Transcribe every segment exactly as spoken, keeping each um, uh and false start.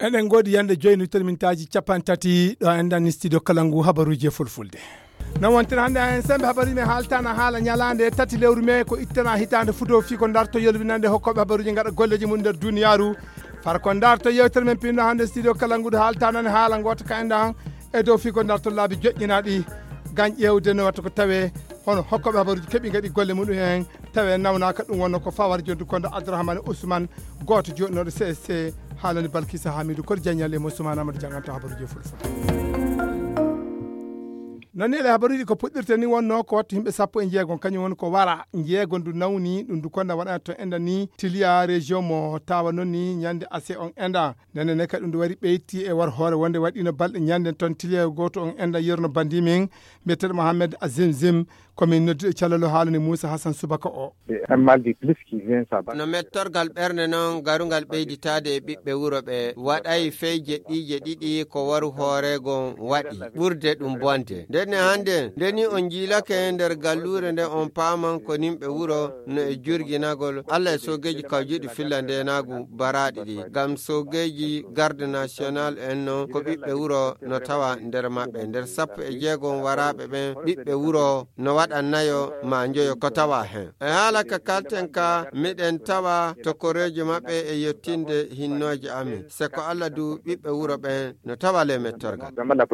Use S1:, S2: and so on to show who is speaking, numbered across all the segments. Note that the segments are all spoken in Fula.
S1: enen godi yande joyni termintaji capantati do endan studio kalangu habaruji fulfulde na wonten hande en sembe habari me haltana hala nyalande tati lewru me ko ittana hitande fudo fi ko darto yolbinande hokkobe habaruji ngada golleji mun der duniyaru far ko darto yewtere men pindo hande studio kalangu haltana ne hala goto kanda e do fi ko darto laabi jojjinaadi gan ƴewde no watta ko tawe hono hokkobe habaruji kebi ngadi golle mudum en tawe nawna ka dum wonno ko fawar jondu kondo Abdourahmane Ousmane goto jodnodo C S C halani Balkissa Hamidou ko jagnale mo Ousmane Amadou janganta habaruji fulful nani le habaruji ko puddirte ni wonno ko watto himbe sappo e jeegon kanyum won ko wara jeegon du nawni dum du konda wada to enda ni tilia region mo tawa nonni nyande ase on enda nene ne ka dum du wari beyti e war hore wonde wadino balde nyande ton tilia goto on enda yerno bandimin meter Mohamed Azim Zim comme noddu calalo halani Moussa Hassan Subaka o
S2: un mal de plus qui vient ça
S3: no mettorgal berne non garungal beyditade bibbe wuro be waday feje dije didi ko waru hore gon wadi burde dum bonde denne hande deni on jilake nder gallure nde on paman ko nimbe wuro no e jurginagol alla sogeji kawjudi fillande nagu baradi di gam sogeji garde national en no ko bibbe wuro no tawa nder mabbe nder sappo e jeegon warabe be bibbe wuro no waɗannayo ma njoyo ko tawa hen e haala ka kalten ka miɗen tawa tokoreji maɓɓe e yettinde hinnoje amin se ko Allah du ɓiɓɓe wuro ɓen no tawa le mettorgal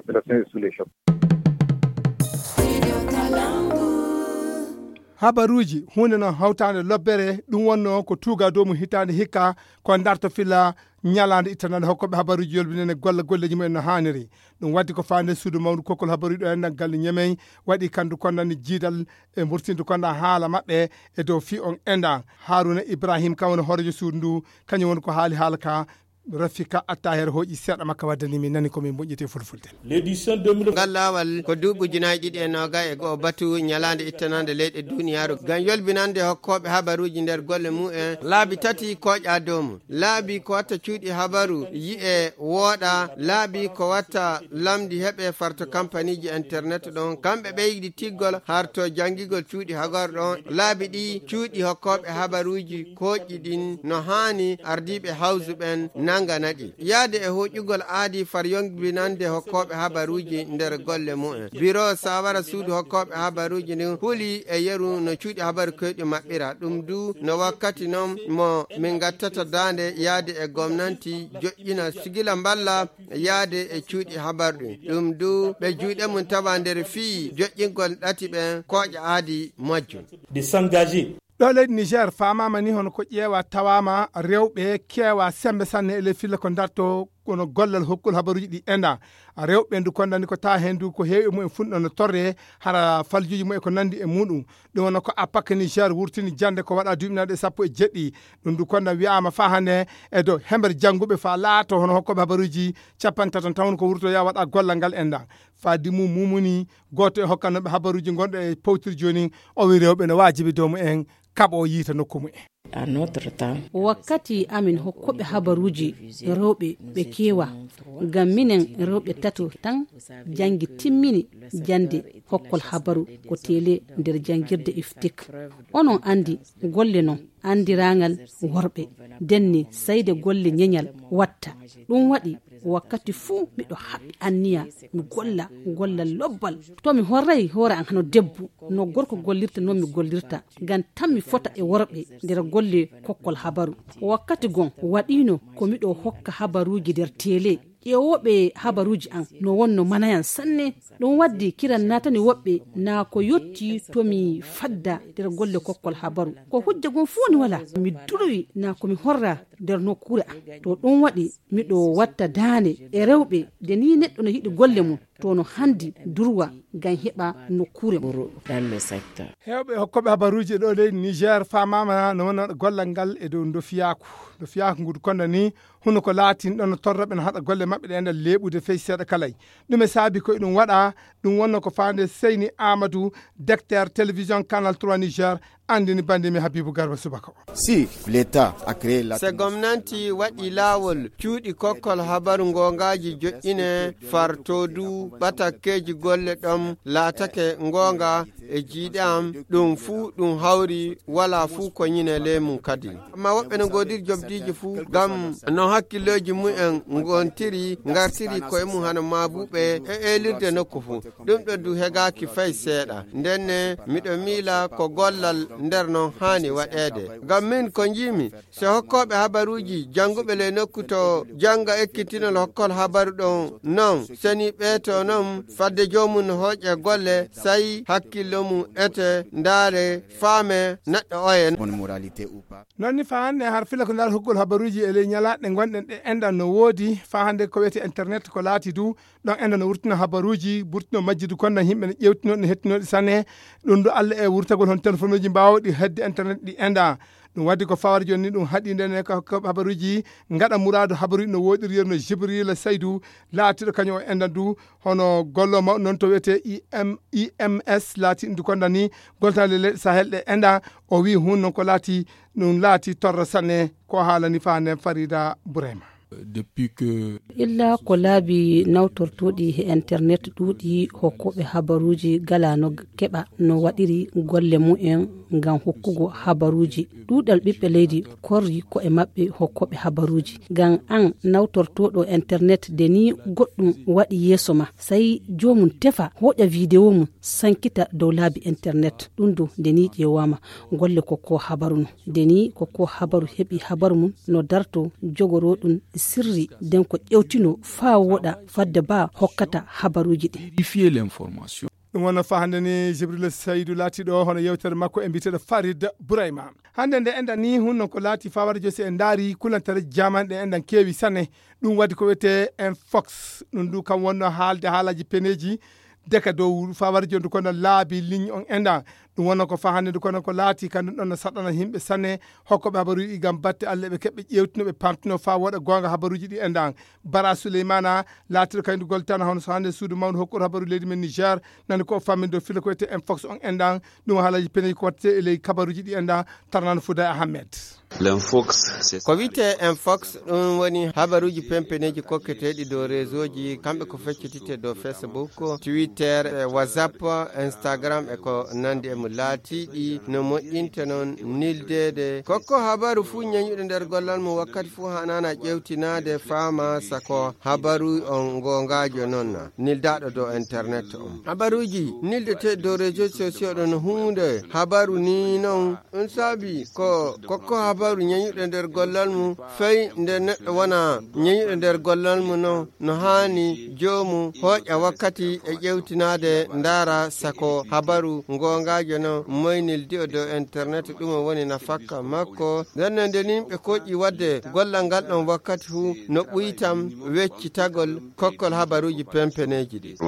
S1: habaruji hunde non hawtande lobbere dum wonno ko tuga domu hitande hikka ko darto filla nyalande itanande hokkobe habaruji yolbinene golla golleji men no haniri dum waddi ko faande suudu mawdu kokol habaruji do en galle nyemey wadi kandu konnani jidal e murtindu konda haala mabbe e do fi on enda Haruna Ibrahim kawno horjo suudu kanyum won ko haali halaka Rafika Attaher hoji sedda makka wadani mi nani ko mi bonjete fulfulde
S4: l'édition deux mille
S3: gallawal ko duubu jinaaji didi e noga e go batu nyalande ittanande leyde duniyaru gan yolbinande hokkobe habaruji nder golle mu en laabi tati koja domu laabi ko watta cuudi habaru yi e woda laabi ko watta lamdi hebe farto compagnie ji internet don kambe beydi tiggol harto jangigol cuudi hagar don laabi di cuudi hokkobe habaruji koji din no hani ardibe hawsu ben nanga nadi yaade e hoƴugol aadi far yongbinande hokkobe habaruji nder golle mu'en biro sawara suudu hokkobe habaruji ni huli e yeru no cuudi habaru koyɗi maɓɓira ɗum du no wakkati non mo min gattata dande yaade e gomnanti joƴƴina sigila mballa yaade e cuuɗi habaru ɗum du ɓe juuɗe mum tawa nder fii joƴƴingol ɗati ɓen koƴa aadi majjum
S4: de s'engager
S1: do leydi Niger famama ni hono ko ƴeewa tawama rewɓe keewa sembe sanne ele filla ko darto kono gollal hokkol habaruji ɗi enda rewɓe ndu kondani ko ta hendu ko heewi mum e funɗo no torre hara faljuji mum e ko nandi e muɗum ɗum wonno ko apaka Niger wurtini jande ko waɗa duuɓinaɗe sappo e jeɗɗi ɗum ndu konda wiyama fa hande e dow hember jangguɓe fa laato hono hokkoɓe habaruji capantatan tawn ko wurto ya waɗa gollal ngal enda fadi mum mumuni goto e hokkanoɓe habaruji gonɗo e powtir joni o wi rewɓe no wajibi dow mumen kabo yita nokku mumen
S5: à notre temps
S6: wakkati amin hokkoɓe habaruji rewɓe ɓe kewa ngam minen rewɓe tato tan jangi timmini jande hokkol habaru ko télé nder jangirde iftik onon andi golle non andiragal worɓe denni sayde golle nyenyal watta ɗum waɗi wakkati fuu miɗo haɓɓi anniya mi golla gollal lobbal to mi horray hoore an hano debbo no gorko gollirta noon mi gollirta ngam tan mi fota e worɓe nder golle kokkol habaru wakkati gon waɗino ko miɗo hokka habaruji nder télé ƴeewoɓe habaruji an no wonno manayan sanne ɗum waddi kiran natani woɓɓe na ko yotti to mi fadda nder golle kokkol habaru ko hujja gon fuu ni wala mi durowi na ko mi horra nder nokkure an to ɗum waɗi miɗo watta daane e rewɓe de ni neɗɗo no yiɗi golle mum to no handi durwa gam heɓa nokkure mum
S5: dans le secteur
S1: hewɓe hokkoɓe habaruji ɗo leydi Niger famama no wona gollal ngal e dow dofiyaku dofiyaku ngudu konda ni huno ko laatin ɗon no torroɓe no haɗa golle maɓɓe ɗe enda leɓude fey seeɗa kalay ɗum e saabi koye ɗum waɗa ɗum wonno ko fande Seyni Amadou docteur télévision canal trois Niger andini bandimi Habibou Garba Subaka.
S7: Si l'État a créé la
S3: se gomnanti waɗi laawol cuuɗi kokkol habaru ngongaji joƴƴine fartodu ɓatakkeji golle ɗom laatake ngonga e jiiɗe am ɗum fuu ɗum hawri wala fuu ko ñine leymun kadi amma woɓɓe no godir jobdiji fuu gam no hakkilloji mumen gontiri gartiri koye mum hano mabuɓe e elirde nokku fuu ɗum ɗo du hegaki fay seeɗa ndenne miɗo miila ko gollal nder non hani waɗede gam min ko jimi so hokkoɓe habaruji janguɓe le nokku to janga ekkitinol hokkol habaru ɗon non seni ɓeeto noon fadde jomum no hooƴe golle sayi hakkillo mum ete ndaare faame neɗɗo oyen
S1: nonni fa hande har fila ko ndar hokkol habaruji e ley ñalaɗɗe gonɗen ɗe endan no woodi fa hande ko wiyete internet ko laati du ɗon endan no wurtina habaruji burtino majjidu konno yimɓe ne ƴewtino ne hettinoɗi sanne ɗum do Allah e wurtagol hon téléphone uji mbawɗi hedde internet ɗi enda ɗum waddi ko fawar joni ɗum haɗi nden ko habaruji gaɗa muradu habaruji no woɗiri yerno Jibril Saydou laatiɗo kañum o endan du hono gollo mawɗo noon to wiyete I M S laati ɗum du konda ni goltale leyɗe Sahel ɗe enda o wi hun noon ko laati ɗum laati torra sanne ko haalani fa hande Farida Bourema.
S8: Depuis que
S6: illa ko laabi nawtortoɗi he internet ɗuuɗi hokkoɓe habaruji gala no keɓa no waɗiri golle mu'en ngam hokkugo habaruji ɗuuɗal ɓiɓɓe leydi korri ko e maɓɓe hokkoɓe habaruji ngam an nawtortoɗo internet de ni goɗɗum waɗi yeeso ma sai jomum tefa hoƴa vidéo mum sankita dow laabi internet ɗum do de ni ƴewama golle kokko habaru no de ni kokko habaru heɓi habaru mum no darto jogoro ɗum sirri den ko ƴewtino fa woɗa fadde ba hokkata habaruji ɗi
S8: vérifier l'information.
S1: ɗum wonno fa hande ni Jibril Saydou laatiɗo hono yewtere makko e mbiteɗo Farid Bourayma hande nde endan ni hunno ko laati fawara josi e ndaari kulantere jamanɗe endan keewi sanne ɗum waddi ko wiyete Infox ɗum du kam wonno haalde haalaji peneji deka dow fawara joni kono laabi ligne on enda ɗum wonno ko fa hande kono ko laati kandu ɗon no saɗana yimɓe sanne hokkoɓe habaruji gam batte Allah ɓe keɓɓe ƴewtino ɓe pamtino fa woɗa gonga habaruji ɗi endan Bara Souleymana laatiɗo kaydu goltana hono so hande suudu mawdu hokkuɗo habaru leydi men Niger nani ko fammin do fila ko wiyete Infox on endan ɗum haalaji peneji ko watte e ley kabaruji ɗi endan tarnano Fouda Ahmed.
S3: L'Infox ko wiyete Infox ɗum woni habaruji pempeneji kokketeɗi dow réseau ji kamɓe ko feccitite dow Facebook Twitter e WhatsApp Instagram e ko nandi e mo laatiɗi no moƴƴinta noon nildede kokko habaru fuu ñañuɗo nder gollal mum wakkati fuu hanana ƴewtinade faama sako habaru on gongajo noon nildaɗo dow internet on habaruji nildete dow réseau sociaux ɗon hunde habaru ni noon ɗum saabi ko kokko habaru ñañuɗo nder gollal mum fey nde neɗɗo wona ñañuɗo nder gollal mum no no hani jomum hoƴa wakkati e ƴewtinade ndara sako habaru gongajo no moynildi o dow internet ɗum woni nafakka makko nden nde yimɓe koƴƴi wadde gollal ngal ɗon wakkati fuu no ɓuytam weccitagol kokkol habaruji pempeneji ɗi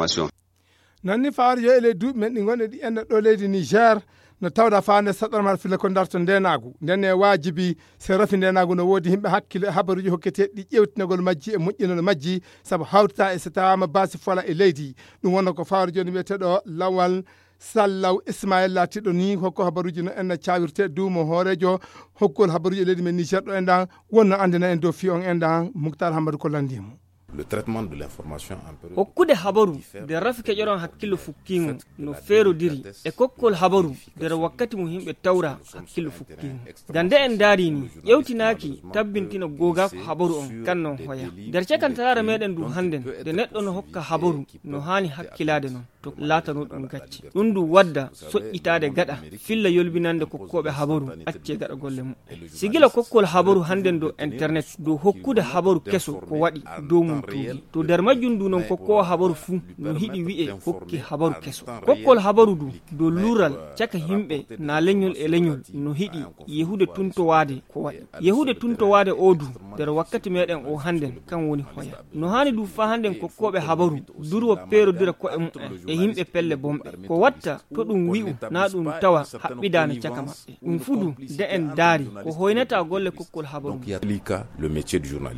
S1: nanni fawar yo ele duuɓi men ɗi gonɗe ɗi enɗa ɗo leydi Niger no tawda fande saɗanmal fila ko darto ndenagu ndenne wajibi se rafi ndenagu no woodi himɓe hakkille habaruji hokketeɗi ɗi ƴewtinagol majji e moƴƴinol majji saabu hawtata e so tawama basi fola e leydi ɗum wonno ko fawar joni wiyeteɗo Lawal Sallaw Ismaël laatiɗo ni hokko habaruji no enna cawirte duumo hoorejo hokkol habaruji e leydi men Niger ɗo endan wonno andina en dow fi on endan Moukhtar Hamadou ko landimo.
S9: Le traitement de l'information en période
S10: hokkude habaru de rafi ke ƴoron hakkillo fukkingo no feerodiri e kokkol habaru nder wakkati mo himɓe tawra hakkillo fukkingo gande en daari ni ƴewtinaki tabbintina goga ko habaru on kannon hoya nder cakantarare meɗen du hannden de neɗɗo no hokka habaru no hani hakkilade noon to laatano ɗum gacci ɗum du wadda soƴƴitade gaɗa filla yolbinande kokkoɓe habaru acce gaɗa golle mum sigila kokkol habaru hannden dow internet dow hokkude habaru keso ko waɗi dow mum to nder majjum du noon kokkowo habaru fuu no hiɗi wi'e hokki habaru keso kokkol habaru du dow luural caka himɓe na leñol e leñol no hiɗi yehude tuntowade ko waɗi yehude tuntowade o du nder wakkati meɗen o hannden kan woni hoya no hani du fa hannden kokkoɓe habaru durwo peerodira ko'e mumen e yimɓe pelle bomɓe ko watta to ɗum wi'u na ɗum tawa haɓɓidano caka maɓɓe ɗum fudu de en daari ko hoynata golle kokkol habaru
S9: le métier du journaliste.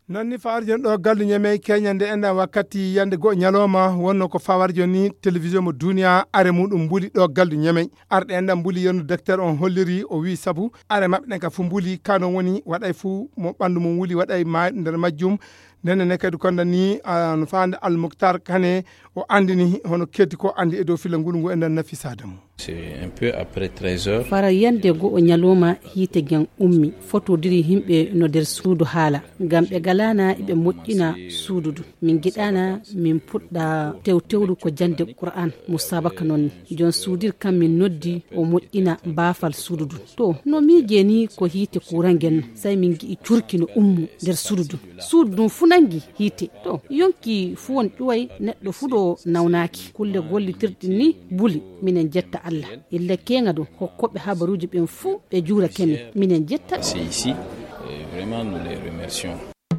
S1: nonni fawarjon ɗo gallu ñame keñande enda wakkati yande go ñaloma wonno ko fawarjon ni télévision mo duniya are muɗum mbuli ɗo gallu ñame arɗe enda mbuli yonno docteur on holliri o wi saabu are mabɓe ɗen ka fu mbuli kano woni waɗay fu mo ɓandu mum wuli waɗay ma nder majjum nenne ne kadi konda ni no fande Almoukhtar Kane o andini hono keddi ko andi e dow fila ngulu ngu enden nafisada mum.
S11: C'est un peu après treize heures.
S6: Fara yande go o nyaloma hite gen ummi foto diri himbe no der suudu hala gam be galana ibe moƴƴina suududu min gidana min pudda tewtewdu ko jande Qur'an musabaka non jon suudir kam min noddi o moƴƴina bafal suududu to no mi jeni ko hite kurangen sai min gi turki no ummu der suududu suudu funangi hite to yonki fu won duway neddo fudo nawnaki kulle gollitirdi ni buli minen jetta Allah illa kenga do hokkobe habaruji ben fu be jura kemen minen jetta
S11: c'est ici et vraiment nous les remercions.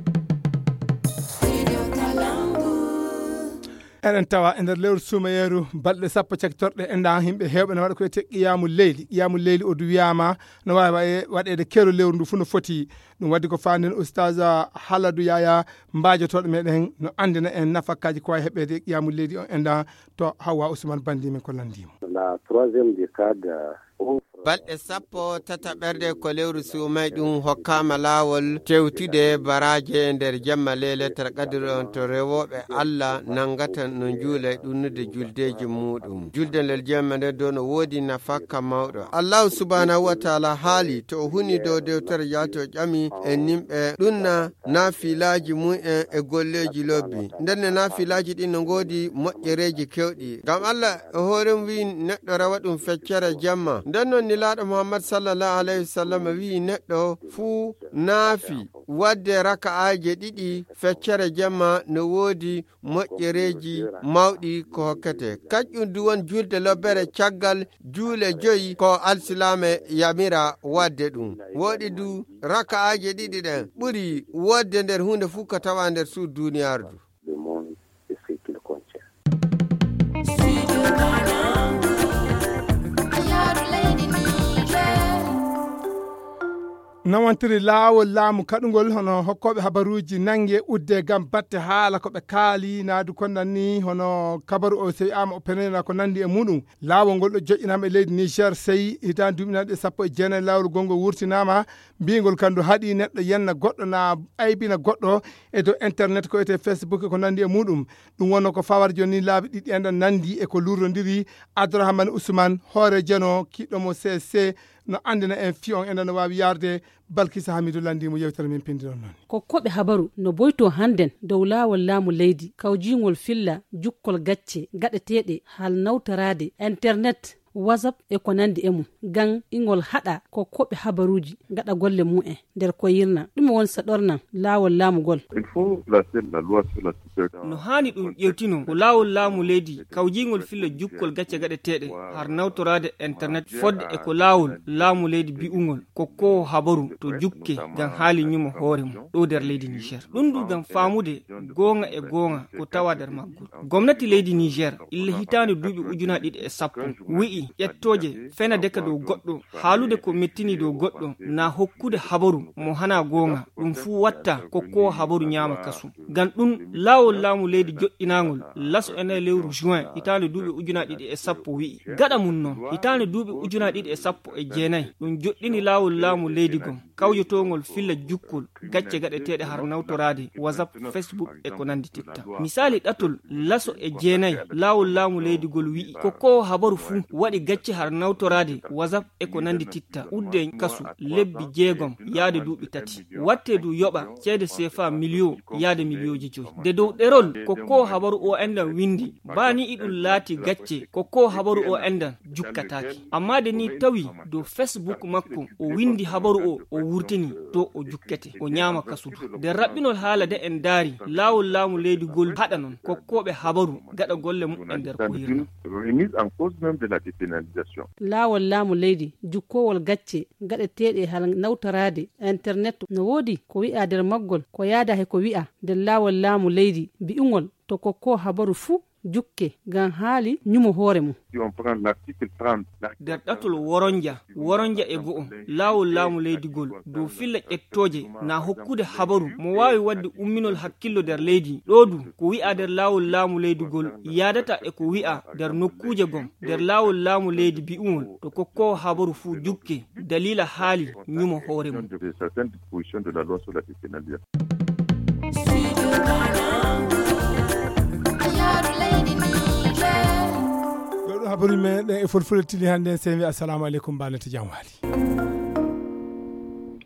S1: enen tawa e nder lewru sumayeru balɗe sappo caktorɗe enda himɓe hewɓe ne waɗa koyete qiyamul leyli qiyamul leyli o du wiyama no wawi waɗede kero lewru ndu fu no foti ɗum waddi ko fanden oustage Haladou Yaya mbajotoɗo meɗen no andina en nafakkaji ko wawi heɓede qiyamul leyli o enda to Hawa Ousmane Bandi men ko landima.
S2: La troisième décade
S3: balɗe sappo tata ɓerde ko lewru sumay ɗum hokkama lawol tewtude baraje e nder jamma lele tara kadiri on to rewoɓe Allah nangata no juula e ɗunnude juldeji muɗum julde nder jamma nde do no woodi nafakka mawɗo Allahu subhanahu wa taala haali to o huni dow dewtere yalto ƴami e nimɓe ɗumna nafilaji mu'en e golleji lobbi ndenne nafilaji ɗin no goodi moƴƴereji kewɗi ngam Allah e hoorem wi neɗɗo rewa ɗum feccere jamma nden noon nilaɗo Muhammad sallallahu alayhi wa sallam wi neɗɗo fuu naafi wadde raka'aje ɗiɗi feccere jamma no woodi moƴƴereji mawɗi ko hokkete kaƴƴum du won julde lobbere caggal juule joyi ko alsilame yamira wadde ɗum woɗi du raka'aje ɗiɗi ɗen ɓuri wodde nder hunde fuu ko tawa nder suud duniyaaru du.
S1: nawantiri laawol laamu kaɗugol hono hokkoɓe habaruji nangue udde gam batte haala koɓe kaali naadu konnan ni hono kabaru o so wiyama o penena ko nandi e muɗum laawol ngol ɗo joƴƴinama e leydi Niger sey hitande duuɓinaɗe sappo e jeenayi lawol gongol wurtinama mbigol kandu haaɗi neɗɗo yenna goɗɗo na aybina goɗɗo e dow internet ko wiyete Facebook ko nandi e muɗum ɗum wonno ko fawar joni laabi ɗiɗi enɗen nandi e ko lurrodiri Abdourahmane Ousmane hoore jeno kiɗɗomo C C no andina en fiyon enen no wawi yarde Balkisa Hamidou landimo yewtere min pindiron noon
S6: ko koɓe habaru no boyto handen dow laawol laamu leydi kawjingol filla jukkol gacce gaɗeteɗe hal nawtarade internet WhatsApp e ko nandi e mum gan ingol hada ko koɓe habaruji gaɗa golle mu'en nder ko yirna ɗum won saɗornan laawol laamugol
S10: no hani ɗum ƴewtino ko laawol laamu leydi kawjingol filla jukkol gacce gaɗeteɗe har nawtorade internet fodde e ko laawol laamu leydi bi'ugol ko ko habaru to jukke gan haali ñuma hoore mum ɗo nder leydi Niger ɗum du gam faamude gonga e gonga ko tawa nder maggol gomnati leydi Niger illa hitande duuɓi ujuna ɗiɗi e sappo wi'i ƴettoje fena deka dow goɗɗo haalude ko mettini dow goɗɗo na hokkude habaru mo hana gonga ɗum fu watta ko ko habaru ñaama kasu gan ɗum laawol laamu leydi joƴƴinagol laso ene lewru juin hitande duuɓi ujuna ɗiɗi e sappo wi'i gaɗa mum noon hitande duuɓi ujuna ɗiɗi e sappo e jeenayi ɗum joɗɗini laawol laamu leydi gon kawjotogol filla jukkol gacce gaɗeteɗe har nawtorade WhatsApp Facebook e ko nandi titta misali ɗatol laso e jeenayi laawol laamu leydi gol wi'i ko ko habaru fu waɗi gacce har nawtorade WhatsApp e ko nandi titta udde kasu lebbi jeegom yaade duuɓi tati watte du yoɓa ceede C F A million yaade millioji joyi de dow ɗerol ko ko habaru o endan windi bani iɗum laati gacce ko ko habaru o endan jukkataki amma de ni tawi dow Facebook makko o windi habaru o o wurtini to o jukkete o ñaama kasudu de raɓɓinol haala de en daari laawol laamu leydi gol haɗa non kokkoɓe habaru gaɗa golle mum e nder ko yirno
S6: laawol laamu leydi jukkowol gacce gaɗeteɗe hal nawtarade internet no woodi ko wi'a nder maggol ko yaada he ko wi'a nder laawol laamu leydi bi'ugol to kokko habaru fuu jukke gan haali nyumo hoore mum.
S10: Der ɗatol woronja woronja e go'o laawol laamu leydigol dow filla ƴettoje na hokkude habaru mo waawi wadde umminol hakkillo der leydi ɗo du ko wi'a der laawol laamu leydigol yaadata e ko wi'a der nokkuje gom der laawol laamu leydi bi'umol to kokkowo habaru fuu jukke dalila haali nyumo hoore mum.
S1: habaru meɗen e fulfulde tili hannde sen wi assalamu aleykum banete jam waali.